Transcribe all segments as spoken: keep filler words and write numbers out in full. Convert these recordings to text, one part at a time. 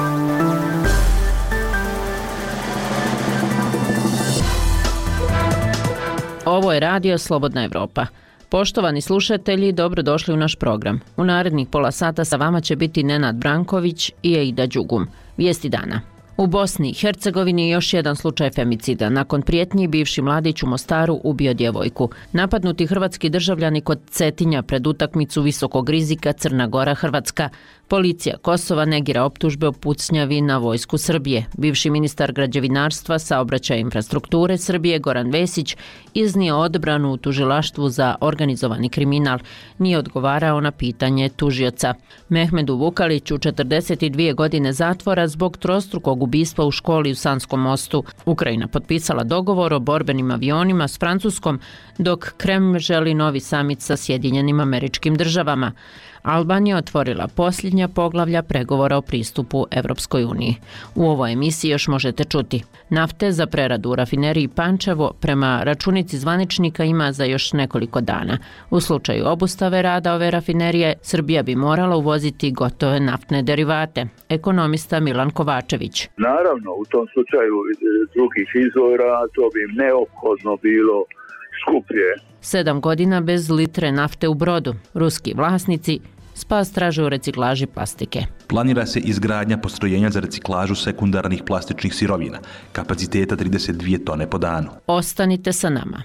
Ovo je radio Slobodna Evropa. Poštovani slušatelji, dobrodošli u naš program. U narednih pola sata sa vama će biti Nenad Branković i Eida Đugum. Vijesti dana. U Bosni i Hercegovini još jedan slučaj femicida. Nakon prijetnji bivši mladić u Mostaru ubio djevojku. Napadnuti hrvatski državljani kod Cetinja pred utakmicu visokog rizika Crna Gora-Hrvatska. Policija Kosova negira optužbe o pucnjavi na vojsku Srbije. Bivši ministar građevinarstva, saobraćaja i infrastrukture Srbije Goran Vesić iznio odbranu u tužilaštvu za organizovani kriminal. Nije odgovarao na pitanje tužioca. Mehmedu Vukaliću četrdeset dvije godine zatvora zbog trostrukog ubistva u školi u Sanskom mostu. Ukrajina potpisala dogovor o borbenim avionima s Francuskom, dok Kreml želi novi samit sa Sjedinjenim Američkim Državama. Albanija otvorila posljednja poglavlja pregovora o pristupu Evropskoj uniji. U ovoj emisiji još možete čuti: nafte za preradu u rafineriji Pančevo prema računici zvaničnika ima za još nekoliko dana. U slučaju obustave rada ove rafinerije, Srbija bi morala uvoziti gotove naftne derivate. Ekonomista Milan Kovačević. Naravno, u tom slučaju drugih izvora to bi im neophodno bilo skuplje. Sedam godina bez litre nafte u brodu. Ruski vlasnici spas traže u reciklaži plastike. Planira se izgradnja postrojenja za reciklažu sekundarnih plastičnih sirovina, kapaciteta trideset dvije tone po danu. Ostanite sa nama.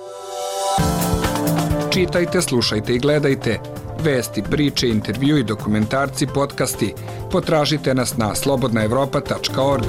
Čitajte, slušajte i gledajte vesti, priče, intervju i dokumentarci, podcasti. Potražite nas na slobodna evropa tačka org.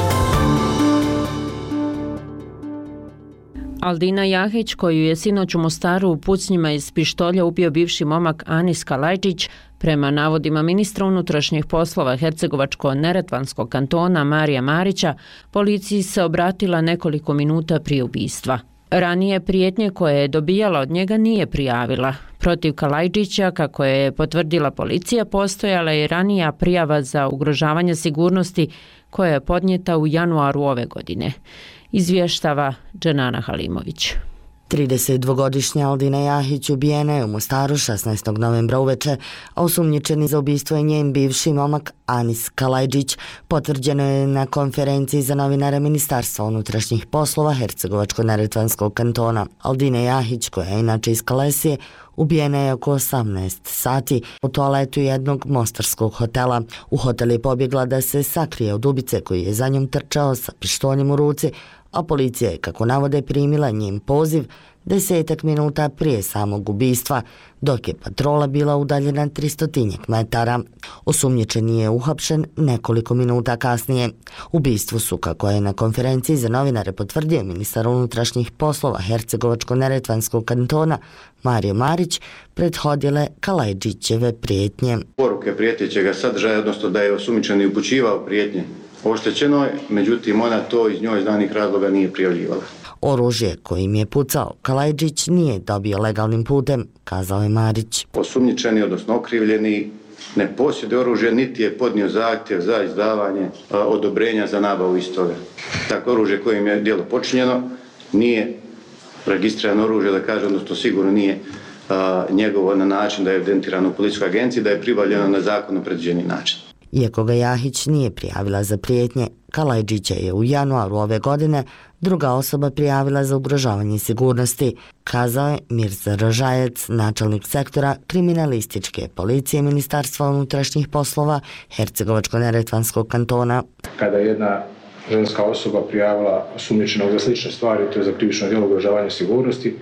Aldina Jahić, koju je sinoć u Mostaru u pucnjima iz pištolja ubio bivši momak Anis Kalajđić, prema navodima ministra unutrašnjih poslova Hercegovačko-neretvanskog kantona Marija Marića, policiji se obratila nekoliko minuta prije ubistva. Ranije prijetnje koje je dobijala od njega nije prijavila. Protiv Kalajđića, kako je potvrdila policija, postojala je ranija prijava za ugrožavanje sigurnosti koja je podnijeta u januaru ove godine. Izvještava Dženana Halimović. tridesetdvogodišnja Aldina Jahić ubijena je u Mostaru šesnaestog novembra uveče, a osumnjičeni za ubistvo je njen bivši momak Anis Kalajđić. Potvrđeno je na konferenciji za novinare Ministarstva unutrašnjih poslova Hercegovačko-neretvanskog kantona. Aldina Jahić, koja je inače iz Kalesije, ubijena je oko osamnaest sati u toaletu jednog mostarskog hotela. U hotel je pobjegla da se sakrije od ubice koji je za njom trčao sa pištoljem u ruci, a policija je, kako navode, primila njen poziv desetak minuta prije samog ubistva, dok je patrola bila udaljena tristotinjak metara. Osumnjičeni je uhapšen nekoliko minuta kasnije. Ubistvu su, kako je na konferenciji za novinare potvrdio ministar unutrašnjih poslova Hercegovačko-neretvanskog kantona Mario Marić, prethodile Kalajđićeve prijetnje. Poruke prijetećega sadržaja, odnosno da je osumnjičeni upućivao prijetnje oštećeno je, međutim ona to iz njoj znanih razloga nije prijavljivala. Oružje kojim je pucao Kalajđić nije dobio legalnim putem, kazao je Marić. Osumnjičeni, odnosno okrivljeni, ne posjeduje oružje, niti je podnio zahtjev za izdavanje a, odobrenja za nabavu istoga. Tako oružje kojim je djelo počinjeno nije registrirano oružje, da kaže, odnosno sigurno nije a, njegovo na način da je evidentirano u policijskoj agenciji, da je pribavljeno na zakonom predviđeni način. Iako ga Jahić nije prijavila za prijetnje, Kalajđića je u januaru ove godine druga osoba prijavila za ugrožavanje sigurnosti, kazao je Mirza Ražajac, načelnik sektora kriminalističke policije Ministarstva unutrašnjih poslova Hercegovačko-neretvanskog kantona. Kada je jedna ženska osoba prijavila osumnjičenog za slične stvari, to je za krivično djelo ugrožavanja sigurnosti,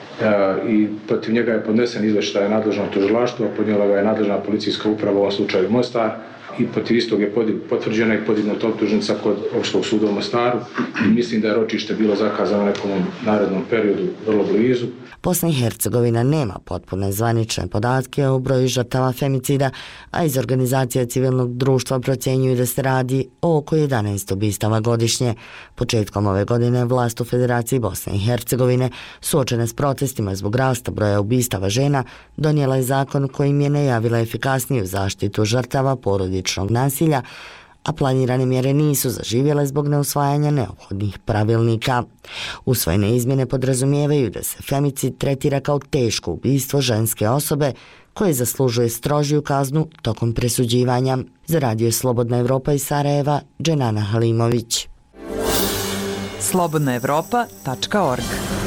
i protiv njega je podnesen izvještaj nadležnog tužilaštva, podnijela ga je nadležna policijska uprava, u ovom slučaju Mostar, i protiv istog je potvrđena i podignuta optužnica kod Općinskog suda u Mostaru i mislim da je ročište bilo zakazano u nekom narednom periodu vrlo blizu. Bosna i Hercegovina nema potpune zvanične podatke o broju žrtava femicida, a iz organizacija civilnog društva procjenjuju da se radi o oko jedanaest ubistava godišnje. Početkom ove godine vlast u Federaciji Bosne i Hercegovine, suočena s protestima zbog rasta broja ubistava žena, donijela je zakon kojim je najavila efikasniju zaštitu žrtava porodičnog nasilja, a planirane mjere nisu zaživjele zbog neusvajanja neophodnih pravilnika. Usvojene izmjene podrazumijevaju da se femicid tretira kao teško ubistvo ženske osobe koje zaslužuje strožiju kaznu tokom presuđivanja. Za radio Slobodna Evropa iz Sarajeva, Dženana Halimović. slobodna evropa tačka org.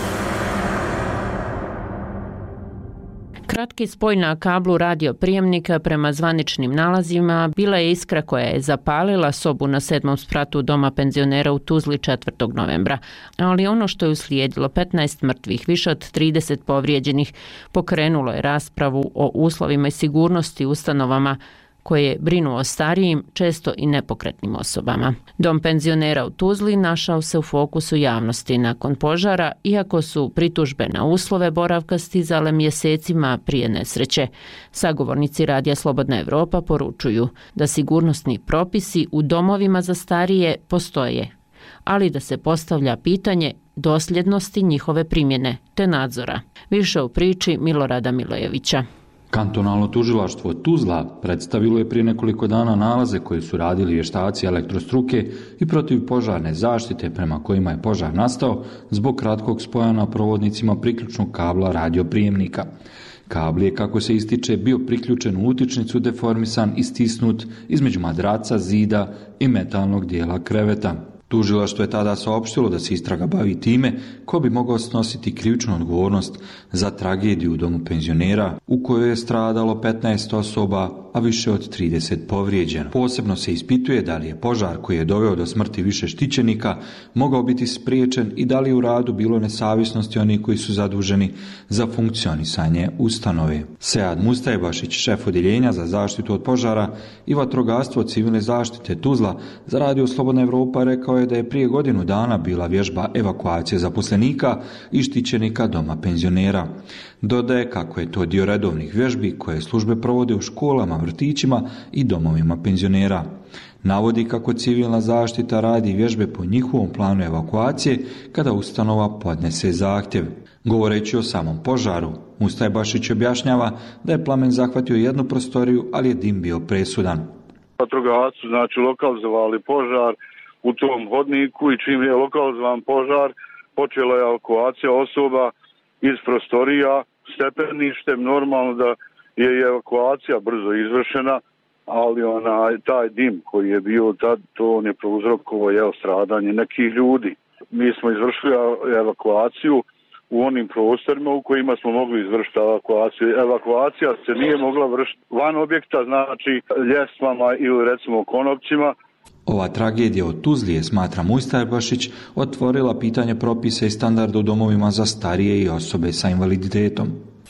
Kratki spoj na kablu radioprijemnika prema zvaničnim nalazima bila je iskra koja je zapalila sobu na sedmom spratu doma penzionera u Tuzli četvrtog novembra. Ali ono što je uslijedilo, petnaest mrtvih, više od trideset povrijeđenih, pokrenulo je raspravu o uslovima i sigurnosti ustanovama koje brinu o starijim, često i nepokretnim osobama. Dom penzionera u Tuzli našao se u fokusu javnosti nakon požara, iako su pritužbe na uslove boravka stizale mjesecima prije nesreće. Sagovornici Radija Slobodna Evropa poručuju da sigurnosni propisi u domovima za starije postoje, ali da se postavlja pitanje dosljednosti njihove primjene te nadzora. Više u priči Milorada Milojevića. Kantonalno tužilaštvo Tuzla predstavilo je prije nekoliko dana nalaze koje su radili vještaci elektrostruke i protiv požarne zaštite prema kojima je požar nastao zbog kratkog spoja na provodnicima priključnog kabla radioprijemnika. Kabel je, kako se ističe, bio priključen u utičnicu, deformisan i stisnut između madraca, zida i metalnog dijela kreveta. Tužilaštvo je tada saopštilo da se istraga bavi time ko bi mogao snositi krivičnu odgovornost za tragediju u domu penzionera u kojoj je stradalo petnaest osoba, a više od trideset povrijeđeno. Posebno se ispituje da li je požar koji je doveo do smrti više štićenika mogao biti spriječen i da li je u radu bilo nesavjesnosti onih koji su zaduženi za funkcionisanje ustanove. Sead Mustajbašić, šef odjeljenja za zaštitu od požara i vatrogastvo civilne zaštite Tuzla, za Radio Slobodna Evropa rekao je da je prije godinu dana bila vježba evakuacije zaposlenika i štićenika doma penzionera. Dodaje kako je to dio redovnih vježbi koje službe provode u školama, vrtićima i domovima penzionera. Navodi kako civilna zaštita radi vježbe po njihovom planu evakuacije kada ustanova podnese zahtjev. Govoreći o samom požaru, Mustajbašić objašnjava da je plamen zahvatio jednu prostoriju, ali je dim bio presudan. Vatrogasci su znači lokalizovali požar u tom hodniku i čim je lokalizovan požar, počela je evakuacija osoba iz prostorija stepeništem. Normalno da je evakuacija brzo izvršena, ali onaj, taj dim koji je bio tad, to on je prouzrokovao je stradanje nekih ljudi. Mi smo izvršili evakuaciju u onim prostorima u kojima smo mogli izvršiti evakuaciju. Evakuacija se nije mogla vršiti van objekta, znači ljestvama ili recimo konopcima. Ova tragedija od Tuzli je, smatra Mustajbašić, otvorila pitanje propisa i standarda u domovima za starije i osobe sa invaliditetom.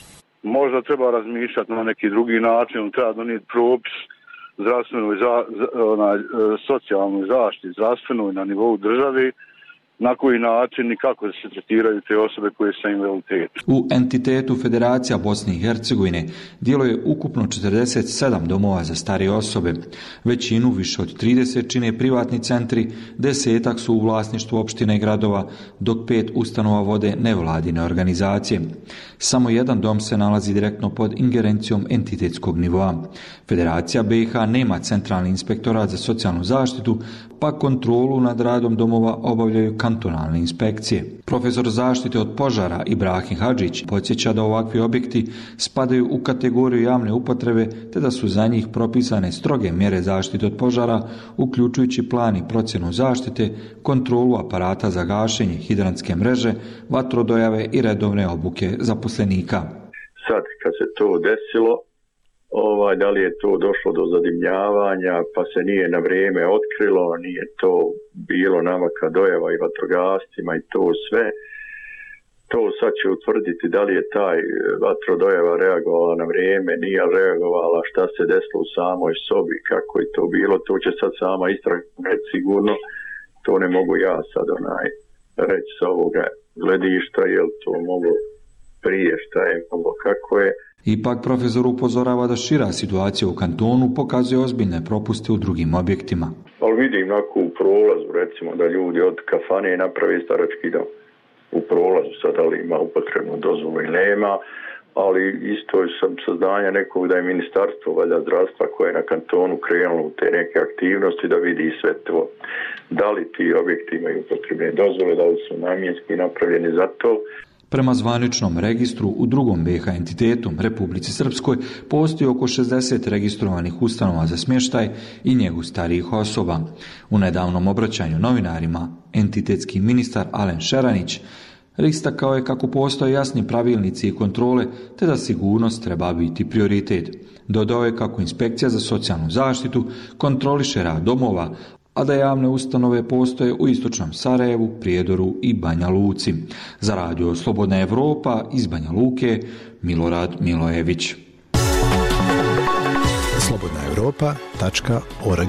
Možda treba razmišljati na neki drugi način, treba donijeti propis zdravstvenoj, za, onaj, socijalnoj zaštiti, zdravstvenoj na nivou države, na koji način i kako se tretiraju te osobe koje su sa invaliditetom. U entitetu Federacija Bosne i Hercegovine djeluje ukupno četrdeset sedam domova za starije osobe. Većinu, više od trideset, čine privatni centri, desetak su u vlasništvu opštine i gradova, dok pet ustanova vode nevladine organizacije. Samo jedan dom se nalazi direktno pod ingerencijom entitetskog nivoa. Federacija B i H nema centralni inspektorat za socijalnu zaštitu, pa kontrolu nad radom domova obavljaju kantonalne inspekcije. Profesor zaštite od požara Ibrahim Hadžić podsjeća da ovakvi objekti spadaju u kategoriju javne upotrebe, te da su za njih propisane stroge mjere zaštite od požara, uključujući plan i procjenu zaštite, kontrolu aparata za gašenje, hidrantske mreže, vatrodojave i redovne obuke zaposlenika. Sad, kad se to desilo, Ovaj, da li je to došlo do zadimljavanja, pa se nije na vrijeme otkrilo, nije to bilo namaka dojava i vatrogascima i to sve. To sad će utvrditi da li je taj vatrodojava reagovala na vrijeme, nije reagovala, šta se desilo u samoj sobi, kako je to bilo. To će sad sama istraga sigurno, to ne mogu ja sad onaj reći sa ovoga gledišta, jel to mogu prije, šta je moglo, kako je. Ipak profesor upozorava da šira situacija u kantonu pokazuje ozbiljne propuste u drugim objektima. Ali vidim nakon u prolazu, recimo da ljudi od kafane naprave starački dom. U prolazu sad, ali ima upotrebnu dozvolu i nema, ali isto sam saznanja nekog da je ministarstvo valjda zdravstva koje je na kantonu krenulo u te neke aktivnosti da vidi sve to. Da li ti objekti imaju potrebne dozvole, da li su namjenski napravljeni za to. Prema zvaničnom registru u drugom B iH entitetu, Republici Srpskoj, postoji oko šezdeset registrovanih ustanova za smještaj i njegu starijih osoba. U nedavnom obraćanju novinarima, entitetski ministar Alen Šeranić istakao je kako postoje jasni pravilnici i kontrole, te da sigurnost treba biti prioritet. Dodao je kako Inspekcija za socijalnu zaštitu kontroliše rad domova, a da javne ustanove postoje u istočnom Sarajevu, Prijedoru i Banja Luci. Za radio Slobodna Evropa iz Banja Luke, Milorad Milojević. slobodna europa tačka org.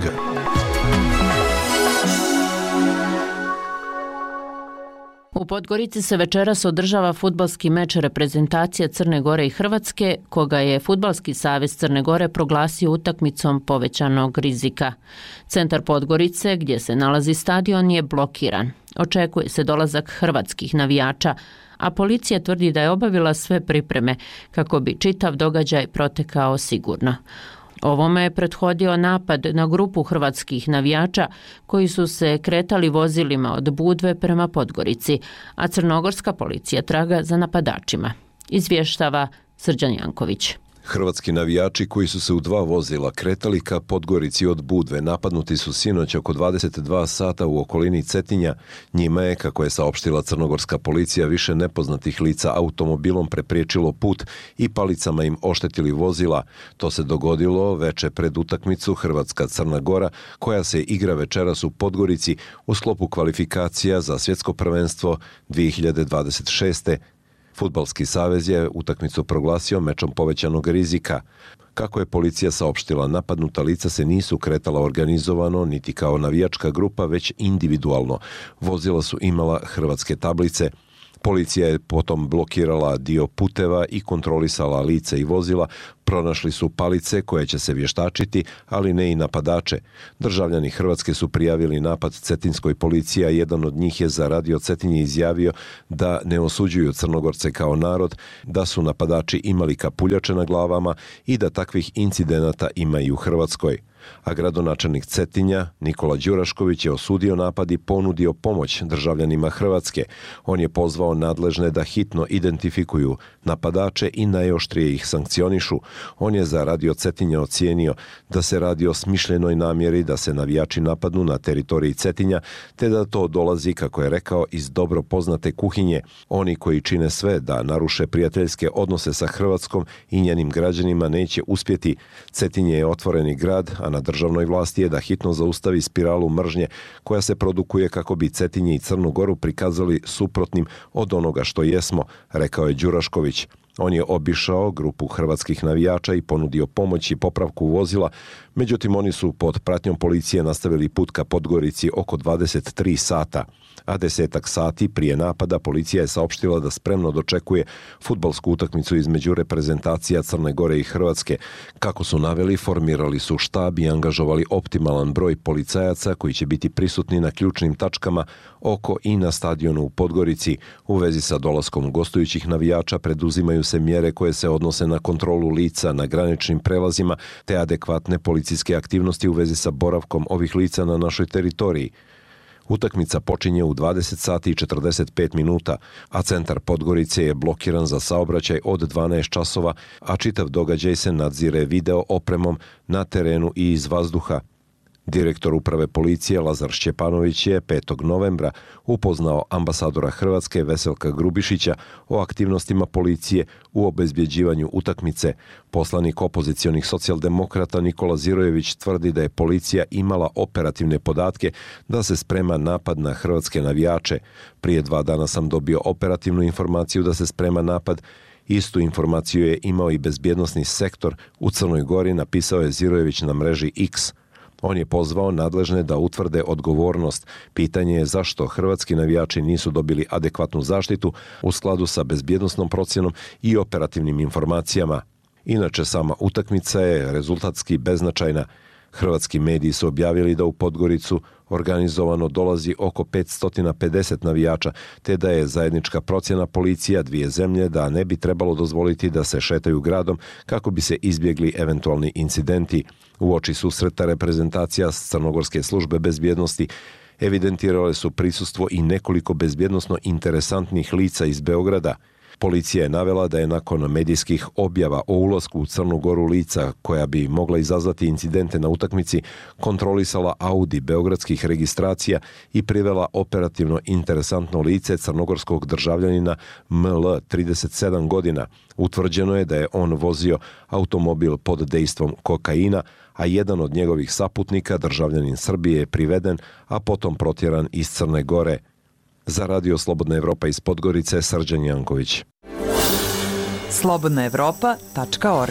U Podgorici se večeras održava fudbalski meč reprezentacije Crne Gore i Hrvatske, koga je Fudbalski savez Crne Gore proglasio utakmicom povećanog rizika. Centar Podgorice, gdje se nalazi stadion, je blokiran. Očekuje se dolazak hrvatskih navijača, a policija tvrdi da je obavila sve pripreme kako bi čitav događaj protekao sigurno. Ovome je prethodio napad na grupu hrvatskih navijača koji su se kretali vozilima od Budve prema Podgorici, a crnogorska policija traga za napadačima. Izvještava Srđan Janković. Hrvatski navijači koji su se u dva vozila kretali ka Podgorici od Budve napadnuti su sinoć oko dvadeset dva sata u okolini Cetinja. Njima je, kako je saopštila crnogorska policija, više nepoznatih lica automobilom prepriječilo put i palicama im oštetili vozila. To se dogodilo veče pred utakmicu Hrvatska-Crna Gora, koja se igra večeras u Podgorici u sklopu kvalifikacija za svjetsko prvenstvo dvije hiljade dvadeset šeste. Fudbalski savez je utakmicu proglasio mečom povećanog rizika. Kako je policija saopštila, napadnuta lica se nisu kretala organizovano niti kao navijačka grupa, već individualno. Vozila su imala hrvatske tablice. Policija je potom blokirala dio puteva i kontrolisala lica i vozila. Pronašli su palice koje će se vještačiti, ali ne i napadače. Državljani Hrvatske su prijavili napad cetinskoj policiji, a jedan od njih je za radio Cetinje izjavio da ne osuđuju Crnogorce kao narod, da su napadači imali kapuljače na glavama i da takvih incidenata ima i u Hrvatskoj. A gradonačelnik Cetinja, Nikola Đurašković, je osudio napad i ponudio pomoć državljanima Hrvatske. On je pozvao nadležne da hitno identifikuju napadače i najoštrije ih sankcionišu. On je za radio Cetinja ocijenio da se radi o smišljenoj namjeri da se navijači napadnu na teritoriji Cetinja, te da to dolazi, kako je rekao, iz dobro poznate kuhinje. Oni koji čine sve da naruše prijateljske odnose sa Hrvatskom i njenim građanima neće uspjeti. Cetinje je otvoreni grad, a na državnoj vlasti je da hitno zaustavi spiralu mržnje koja se produkuje kako bi Cetinje i Crnu Goru prikazali suprotnim od onoga što jesmo, rekao je Đurašković. On je obišao grupu hrvatskih navijača i ponudio pomoć i popravku vozila, međutim oni su pod pratnjom policije nastavili put ka Podgorici oko dvadeset tri sata. A desetak sati prije napada policija je saopštila da spremno dočekuje fudbalsku utakmicu između reprezentacija Crne Gore i Hrvatske. Kako su naveli, formirali su štab i angažovali optimalan broj policajaca koji će biti prisutni na ključnim tačkama oko i na stadionu u Podgorici. U vezi sa dolaskom gostujućih navijača preduzimaju se mjere koje se odnose na kontrolu lica na graničnim prelazima te adekvatne policijske aktivnosti u vezi sa boravkom ovih lica na našoj teritoriji. Utakmica počinje u dvadeset sati i četrdeset pet minuta, a centar Podgorice je blokiran za saobraćaj od dvanaest časova, a čitav događaj se nadzire video opremom na terenu i iz vazduha. Direktor uprave policije Lazar Šćepanović je petog novembra upoznao ambasadora Hrvatske Veselka Grubišića o aktivnostima policije u obezbjeđivanju utakmice. Poslanik opozicionih socijaldemokrata Nikola Zirojević tvrdi da je policija imala operativne podatke da se sprema napad na hrvatske navijače. Prije dva dana sam dobio operativnu informaciju da se sprema napad. Istu informaciju je imao i bezbjednosni sektor u Crnoj Gori, napisao je Zirojević na mreži X. On je pozvao nadležne da utvrde odgovornost. Pitanje je zašto hrvatski navijači nisu dobili adekvatnu zaštitu u skladu sa bezbjednosnom procjenom i operativnim informacijama. Inače, sama utakmica je rezultatski beznačajna. Hrvatski mediji su objavili da u Podgoricu organizovano dolazi oko petsto pedeset navijača, te da je zajednička procjena policija dvije zemlje da ne bi trebalo dozvoliti da se šetaju gradom kako bi se izbjegli eventualni incidenti. Uoči susreta reprezentacija Crnogorske službe bezbjednosti evidentirale su prisustvo i nekoliko bezbjednosno interesantnih lica iz Beograda. Policija je navela da je nakon medijskih objava o ulasku u Crnu Goru lica koja bi mogla izazvati incidente na utakmici kontrolisala Audi beogradskih registracija i privela operativno interesantno lice crnogorskog državljanina M L, trideset sedam godina. Utvrđeno je da je on vozio automobil pod dejstvom kokaina, a jedan od njegovih saputnika, državljanin Srbije, je priveden, a potom protjeran iz Crne Gore. Za Radio Slobodna Evropa iz Podgorice, Srđan Janković. slobodna evropa tačka org.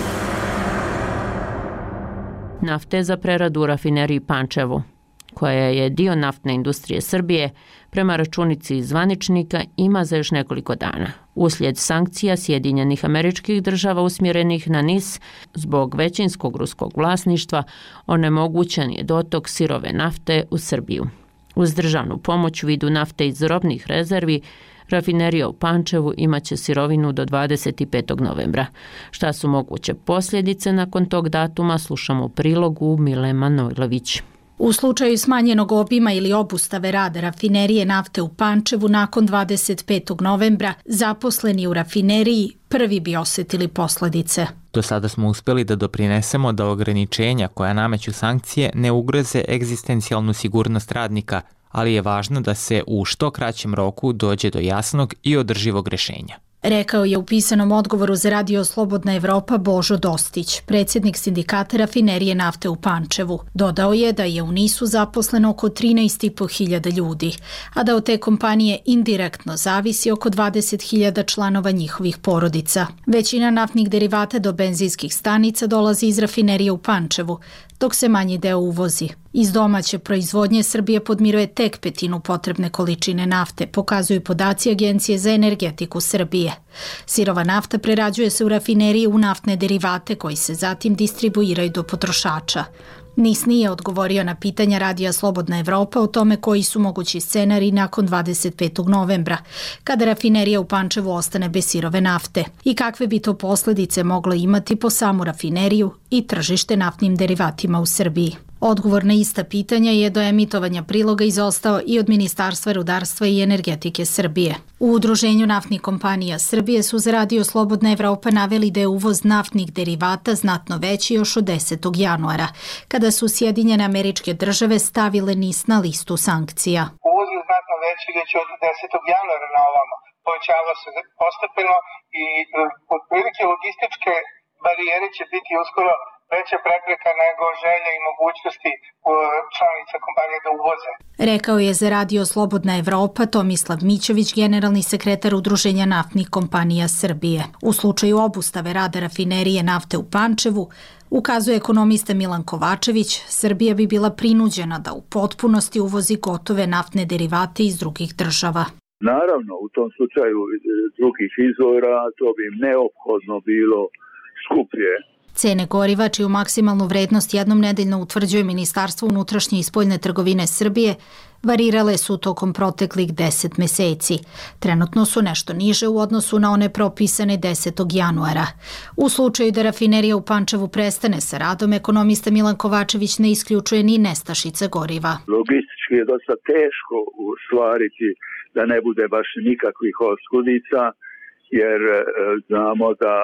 Nafte za preradu u rafineriji Pančevo, koja je dio naftne industrije Srbije, prema računici zvaničnika ima za još nekoliko dana. Uslijed sankcija Sjedinjenih Američkih Država usmjerenih na N I S zbog većinskog ruskog vlasništva, onemogućen je dotok sirove nafte u Srbiju. Uz državnu pomoć u vidu nafte iz robnih rezervi, rafinerija u Pančevu imaće sirovinu do dvadeset petog novembra. Šta su moguće posljedice nakon tog datuma, slušamo u prilogu Mile Manojlović. U slučaju smanjenog obima ili obustave rada rafinerije nafte u Pančevu nakon dvadeset petog novembra, zaposleni u rafineriji prvi bi osjetili posljedice. Do sada smo uspjeli da doprinesemo da ograničenja koja nameću sankcije ne ugroze egzistencijalnu sigurnost radnika, ali je važno da se u što kraćem roku dođe do jasnog i održivog rješenja. Rekao je u pisanom odgovoru za Radio Slobodna Evropa Božo Dostić, predsjednik sindikata rafinerije nafte u Pančevu. Dodao je da je u N I S-u zaposleno oko trinaest i po hiljada ljudi, a da od te kompanije indirektno zavisi oko dvadeset hiljada članova njihovih porodica. Većina naftnih derivata do benzinskih stanica dolazi iz rafinerije u Pančevu, dok se manji deo uvozi. Iz domaće proizvodnje Srbija podmiruje tek petinu potrebne količine nafte, pokazuju podaci Agencije za energetiku Srbije. Sirova nafta prerađuje se u rafineriji u naftne derivate koji se zatim distribuiraju do potrošača. N I S nije odgovorio na pitanja Radija Slobodna Evropa o tome koji su mogući scenariji nakon dvadeset petog novembra, kada rafinerija u Pančevu ostane bez sirove nafte i kakve bi to posljedice moglo imati po samu rafineriju i tržište naftnim derivatima u Srbiji. Odgovor na ista pitanja je do emitovanja priloga izostao i od Ministarstva rudarstva i energetike Srbije. U Udruženju naftnih kompanija Srbije su za Radio Slobodna Evropa naveli da je uvoz naftnih derivata znatno veći još od desetog januara, kada su Sjedinjene Američke Države stavile N I S na listu sankcija. Uvoz je znatno veći već od desetog januara na ovamo. Povećava se postepeno i otprilike logističke barijere će biti uskoro veća prepreka nego želja i mogućnosti članica kompanije da uvoze. Rekao je za Radio Slobodna Evropa Tomislav Mićović, generalni sekretar Udruženja naftnih kompanija Srbije. U slučaju obustave rada rafinerije nafte u Pančevu, ukazuje ekonomista Milan Kovačević, Srbija bi bila prinuđena da u potpunosti uvozi gotove naftne derivate iz drugih država. Naravno, u tom slučaju drugih izvora to bi neophodno bilo skuplje. Cene goriva, čiju maksimalnu vrednost jednom nedeljno utvrđuje Ministarstvo unutrašnje i spoljne trgovine Srbije, varirale su tokom proteklih deset meseci. Trenutno su nešto niže u odnosu na one propisane desetog januara. U slučaju da rafinerija u Pančevu prestane sa radom, ekonomista Milan Kovačević ne isključuje ni nestašice goriva. Logistički je dosta teško ustvariti da ne bude baš nikakvih oskudica, jer znamo da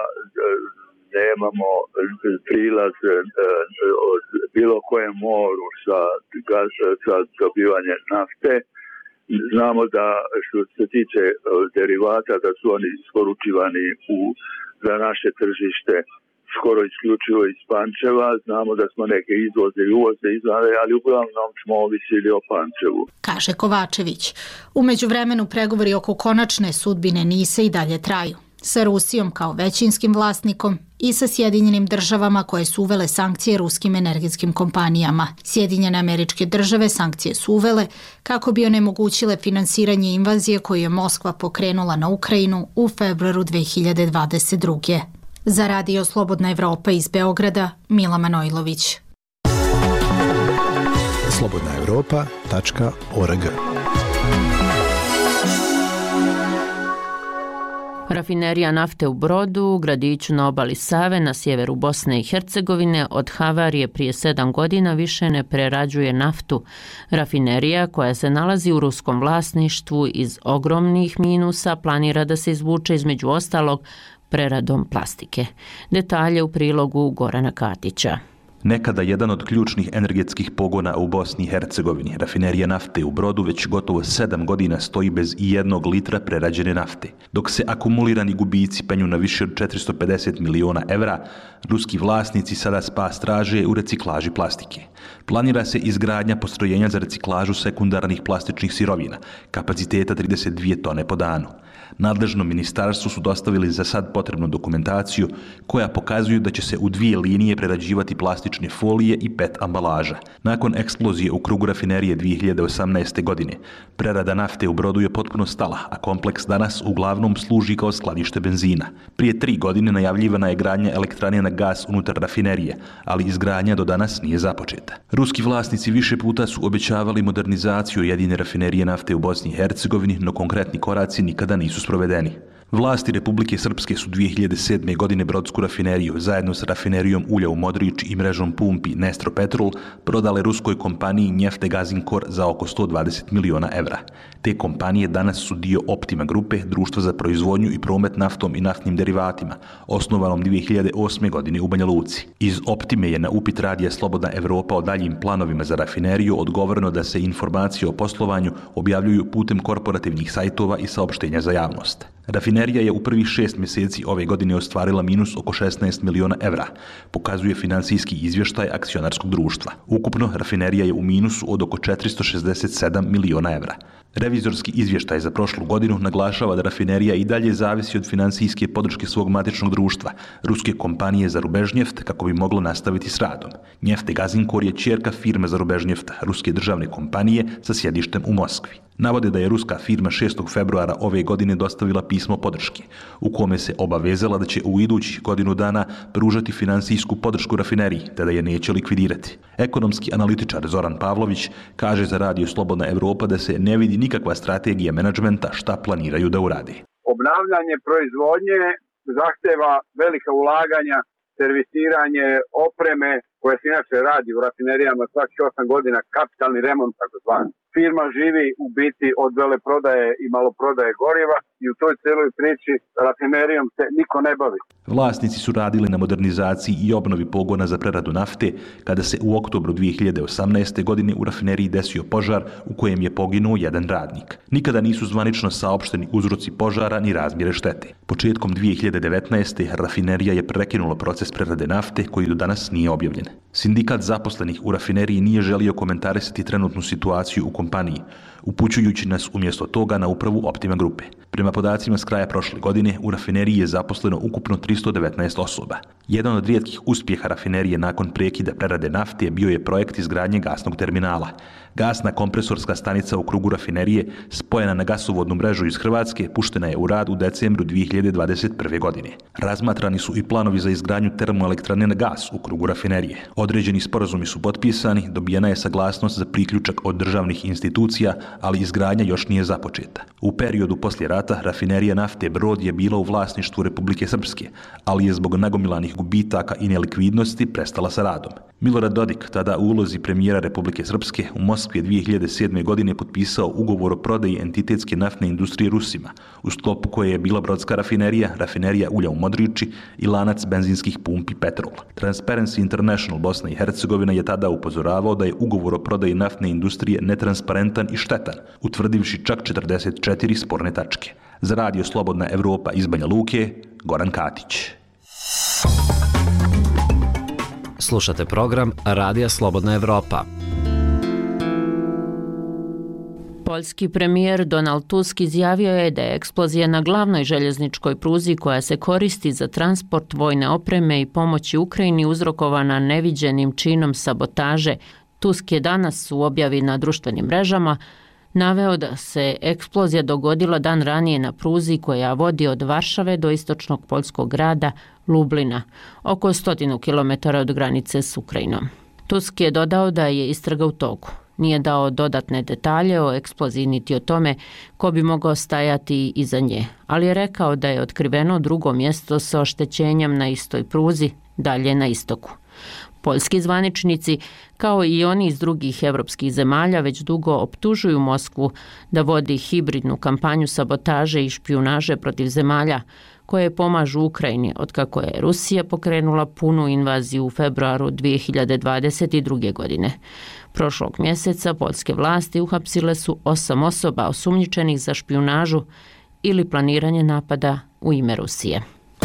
nemamo prilaz od bilo kojem moru sa, sa dobivanje nafte. Znamo da što se tiče derivata da su oni isporučivani u, za naše tržište skoro isključivo iz Pančeva. Znamo da smo neke izvoze i uvoze izvale, ali uglavnom smo ovisili o Pančevu. Kaže Kovačević. U međuvremenu pregovori oko konačne sudbine N I S-a i dalje traju. Sa Rusijom kao većinskim vlasnikom i sa Sjedinjenim državama koje su uvele sankcije ruskim energetskim kompanijama. Sjedinjene Američke Države sankcije su uvele kako bi onemogućile finansiranje invazije koju je Moskva pokrenula na Ukrajinu u februaru dve hiljade dvadeset druge. Za Radio Slobodna Evropa iz Beograda, Mila Manojlović. slobodna europa tačka org. Rafinerija nafte u Brodu, gradiću na obali Save na sjeveru Bosne i Hercegovine, od havarije prije sedam godina više ne prerađuje naftu. Rafinerija, koja se nalazi u ruskom vlasništvu, iz ogromnih minusa planira da se izvuče između ostalog preradom plastike. Detalje u prilogu Gorana Katića. Nekada jedan od ključnih energetskih pogona u Bosni i Hercegovini, rafinerija nafte u Brodu, već gotovo sedam godina stoji bez i jednog litra prerađene nafte. Dok se akumulirani gubici penju na više od četiristo pedeset miliona evra, ruski vlasnici sada spas traže u reciklaži plastike. Planira se izgradnja postrojenja za reciklažu sekundarnih plastičnih sirovina, kapaciteta trideset dvije tone po danu. Nadležnom ministarstvu su dostavili za sad potrebnu dokumentaciju koja pokazuju da će se u dvije linije prerađivati plastične folije i pet ambalaža. Nakon eksplozije u krugu rafinerije dvije hiljade osamnaeste. godine, prerada nafte u Brodu je potpuno stala, a kompleks danas uglavnom služi kao skladište benzina. Prije tri godine najavljivana je gradnja elektrane na gas unutar rafinerije, ali izgradnja do danas nije započeta. Ruski vlasnici više puta su obećavali modernizaciju jedine rafinerije nafte u Bosni i Hercegovini, no konkretni koraci nikada nisu sprovedeni. Vlasti Republike Srpske su dvije hiljade sedme. godine brodsku rafineriju zajedno s rafinerijom ulja u Modrić i mrežom pumpi Nestropetrol prodale ruskoj kompaniji Neftegazinkor za oko sto dvadeset miliona evra. Te kompanije danas su dio Optima grupe, društva za proizvodnju i promet naftom i naftnim derivatima, osnovanom dvije hiljade osme. godine u Banja Luci. Iz Optime je na upit radija Slobodna Evropa o daljim planovima za rafineriju odgovoreno da se informacije o poslovanju objavljuju putem korporativnih sajtova i saopštenja za javnost. Rafinerija je u prvih šest mjeseci ove godine ostvarila minus oko šesnaest miliona evra, pokazuje finansijski izvještaj akcionarskog društva. Ukupno, rafinerija je u minusu od oko četiristo šezdeset sedam miliona evra. Revizorski izvještaj za prošlu godinu naglašava da rafinerija i dalje zavisi od finansijske podrške svog matičnog društva, ruske kompanije Zarubežnjeft, kako bi moglo nastaviti s radom. Neftegazinkor je ćerka firme Zarubežnjefta, ruske državne kompanije sa sjedištem u Moskvi. Navode da je ruska firma šestog februara ove godine dostavila pismo podrške, u kome se obavezala da će u idućih godinu dana pružati finansijsku podršku rafineriji, te da je neće likvidirati. Ekonomski analitičar Zoran Pavlović kaže za radio Slobodna Evropa da se ne vidi nikakva strategija menadžmenta šta planiraju da urade. Obnavljanje proizvodnje zahteva velika ulaganja, servisiranje opreme koje se inače radi u rafinerijama svakih osam godina, kapitalni remont takozvani. Firma živi u biti od veleprodaje i maloprodaje goriva i u toj celoj priči rafinerijom se niko ne bavi. Vlasnici su radili na modernizaciji i obnovi pogona za preradu nafte kada se u oktobru dvije hiljade osamnaeste. godine u rafineriji desio požar u kojem je poginuo jedan radnik. Nikada nisu zvanično saopšteni uzroci požara ni razmjere štete. Početkom dvije hiljade devetnaeste. rafinerija je prekinula proces prerade nafte koji do danas nije objavljen. Sindikat zaposlenih u rafineriji nije želio komentarisati trenutnu situaciju u kompaniji, upućujući nas umjesto toga na upravu Optima grupe. Prema podacima s kraja prošle godine, u rafineriji je zaposleno ukupno tristo devetnaest osoba. Jedan od rijetkih uspjeha rafinerije nakon prekida prerade nafte bio je projekt izgradnje gasnog terminala. Gasna kompresorska stanica u krugu rafinerije, spojena na gasovodnu mrežu iz Hrvatske, puštena je u rad u decembru dvije hiljade dvadeset prve. godine. Razmatrani su i planovi za izgradnju termoelektrane na gas u krugu rafinerije. Određeni sporazumi su potpisani, dobijena je saglasnost za priključak od državnih institucija, ali izgradnja još nije započeta. U periodu poslije rata rafinerija nafte Brod je bila u vlasništvu Republike Srpske, ali je zbog nagomilanih gubitaka i nelikvidnosti prestala sa radom. Milorad Dodik, tada u ulozi premijera Republike Srpske, u Moskvi je dvije hiljade sedme. godine potpisao ugovor o prodaji entitetske naftne industrije Rusima, u sklopu koje je bila brodska rafinerija, rafinerija ulja u Modriči i lanac benzinskih pumpi Petrol. Transparency International Bosna i Hercegovina je tada upozoravao da je ugovor o prodaji naftne industrije netransparentan i štetan, utvrdivši čak četrdeset četiri sporne tačke. Za radio Slobodna Evropa iz Banja Luke, Goran Katić. Slušate program Radija Slobodna Evropa. Poljski premijer Donald Tusk izjavio je da je eksplozija na glavnoj željezničkoj pruzi koja se koristi za transport vojne opreme i pomoći Ukrajini uzrokovana neviđenim činom sabotaže. Tusk je danas u objavi na društvenim mrežama naveo da se eksplozija dogodila dan ranije na pruzi koja vodi od Varšave do istočnog poljskog grada Lublina, oko stotinu kilometara od granice s Ukrajinom. Tusk je dodao da je istraga u toku. nije dao dodatne detalje o eksploziji niti o tome ko bi mogao stajati iza nje, ali je rekao da je otkriveno drugo mjesto sa oštećenjem na istoj pruzi, dalje na istoku. Poljski zvaničnici, kao i oni iz drugih evropskih zemalja, već dugo optužuju Moskvu da vodi hibridnu kampanju sabotaže i špijunaže protiv zemalja koje pomažu Ukrajini otkako je Rusija pokrenula punu invaziju u februaru dvije hiljade dvadeset druge. godine. Prošlog mjeseca poljske vlasti uhapsile su osam osoba osumnjičenih za špijunažu ili planiranje napada u ime Rusije.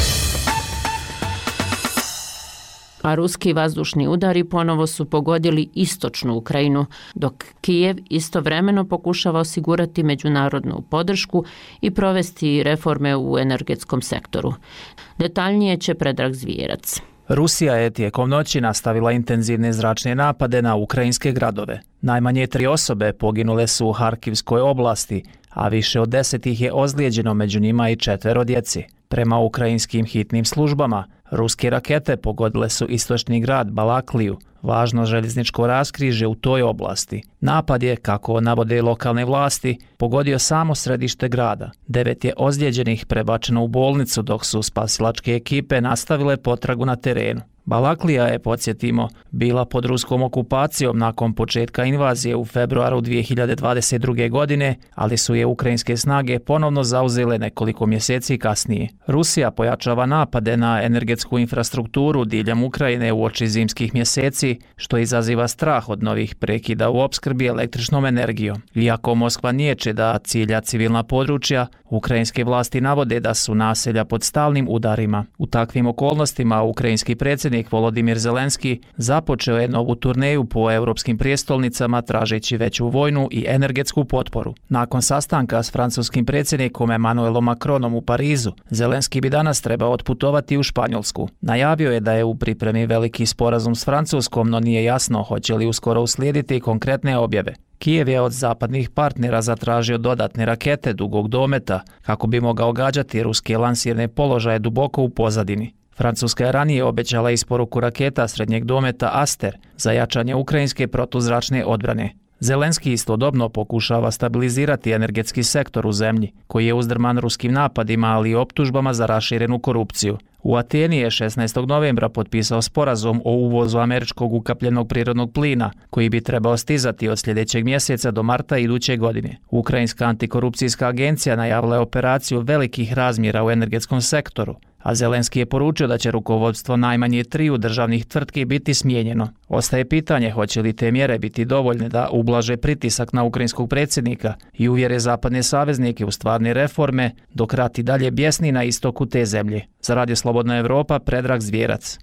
A ruski vazdušni udari ponovo su pogodili istočnu Ukrajinu, dok Kijev istovremeno pokušava osigurati međunarodnu podršku i provesti reforme u energetskom sektoru. Detaljnije će Predrag Zvijerac. Rusija je tijekom noći nastavila intenzivne zračne napade na ukrajinske gradove. Najmanje tri osobe poginule su u Harkivskoj oblasti, a više od deset ih je ozlijeđeno, među njima i četvero djeci. Prema ukrajinskim hitnim službama, ruske rakete pogodile su istočni grad Balakliju, važno željezničko raskrižje u toj oblasti. Napad je, kako navode lokalne vlasti, pogodio samo središte grada. Devet je ozlijeđenih prebačeno u bolnicu, dok su spasilačke ekipe nastavile potragu na terenu. Balaklija je, podsjetimo, bila pod ruskom okupacijom nakon početka invazije u februaru dvije hiljade dvadeset druge. godine, ali su je ukrajinske snage ponovno zauzele nekoliko mjeseci kasnije. Rusija pojačava napade na energetsku infrastrukturu diljem Ukrajine uoči zimskih mjeseci, što izaziva strah od novih prekida u opskrbi električnom energijom. Iako Moskva niječe da cilja civilna područja, ukrajinske vlasti navode da su naselja pod stalnim udarima. U takvim okolnostima ukrajinski predsjednik Volodimir Zelenski započeo je novu turneju po europskim prijestolnicama tražeći veću vojnu i energetsku potporu. Nakon sastanka s francuskim predsjednikom Emmanuelom Macronom u Parizu, Zelenski bi danas trebao otputovati u Španjolsku. Najavio je da je u pripremi veliki sporazum s Francuskom, no nije jasno hoće li uskoro uslijediti konkretne objave. Kijev je od zapadnih partnera zatražio dodatne rakete dugog dometa kako bi mogao gađati ruske lansirne položaje duboko u pozadini. Francuska je ranije obećala isporuku raketa srednjeg dometa Aster za jačanje ukrajinske protuzračne odbrane. Zelenski istodobno pokušava stabilizirati energetski sektor u zemlji, koji je uzdrman ruskim napadima, ali i optužbama za raširenu korupciju. U Ateni je šesnaestog novembra potpisao sporazum o uvozu američkog ukapljenog prirodnog plina, koji bi trebao stizati od sljedećeg mjeseca do marta iduće godine. Ukrajinska antikorupcijska agencija najavila je operaciju velikih razmjera u energetskom sektoru, a Zelenski je poručio da će rukovodstvo najmanje triju državnih tvrtki biti smijenjeno. Ostaje pitanje hoće li te mjere biti dovoljne da ublaže pritisak na ukrajinskog predsjednika i uvjere zapadne saveznike u stvarne reforme, dok rat i dalje bjesni na istoku te zemlje. Za Radio Slobodna Evropa, Predrag Zvijerac.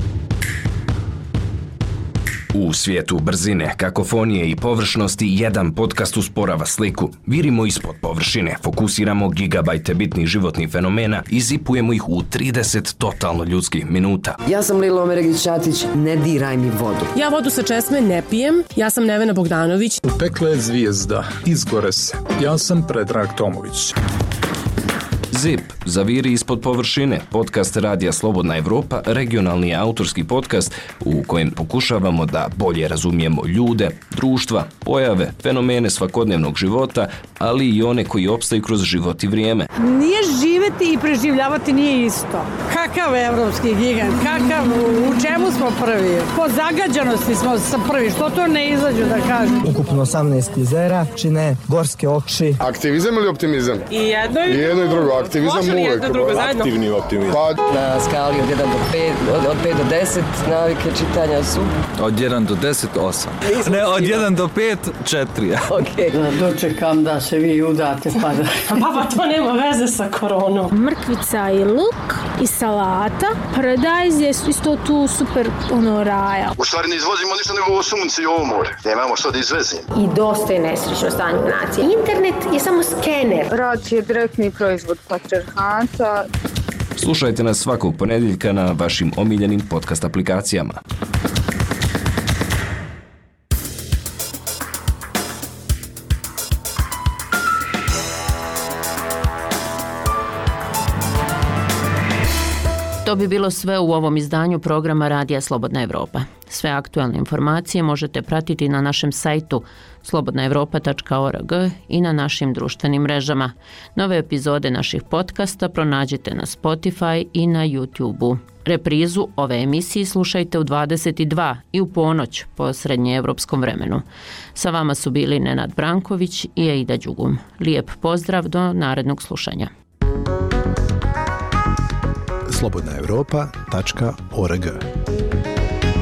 U svijetu brzine, kakofonije i površnosti jedan podcast usporava sliku. Virimo ispod površine, fokusiramo gigabajte bitnih životnih fenomena i zipujemo ih u trideset totalno ljudskih minuta. Ja sam Lila Omeregić-Ćatić, ne diraj mi vodu. Ja vodu sa česme ne pijem, ja sam Nevena Bogdanović. Upekla je zvijezda, izgore se. Ja sam Predrag Tomović. Zip, zaviri ispod površine, podcast Radija Slobodna Evropa, regionalni autorski podcast u kojem pokušavamo da bolje razumijemo ljude, društva, pojave, fenomene svakodnevnog života, ali i one koji opstaju kroz život i vrijeme. Nije živeti i preživljavati nije isto. Kakav evropski gigant, kakav, u čemu smo prvi? Po zagađanosti smo prvi, što to ne izađu da kažu? Ukupno osamnaest jezera, čine gorske oči. Aktivizam ili optimizam? I jedno i, I, jedno i drugo. Aktivizam uvijek. Aktivni optimizam. Pa, na skali od jedan do pet, od, od pet do deset navike čitanja su? Od jedan do deset, osam. Ne, od jedan do pet, četiri. Okej. Okay. Dočekam da se vi udate pa da... Baba, to nema veze sa koronom. Mrkvica i luk i salata. Paradajz je isto tu super ono raja. U stvari ne izvozimo ništa nego ovo sunce i ovo more. Nemamo što da izvezimo. I dosta je nesrećno stanje u naciji. Internet je samo skener. Rat je direktni proizvod patrijarhata. Slušajte nas svakog ponedjeljka na vašim omiljenim podcast aplikacijama. To bi bilo sve u ovom izdanju programa Radija Slobodna Evropa. Sve aktualne informacije možete pratiti na našem sajtu slobodna evropa tačka org i na našim društvenim mrežama. Nove epizode naših podcasta pronađite na Spotify i na YouTube-u. Reprizu ove emisije slušajte u dvadeset dva i u ponoć po srednjeevropskom vremenu. Sa vama su bili Nenad Branković i Aida Đugum. Lijep pozdrav do narednog slušanja. slobodna evropa tačka org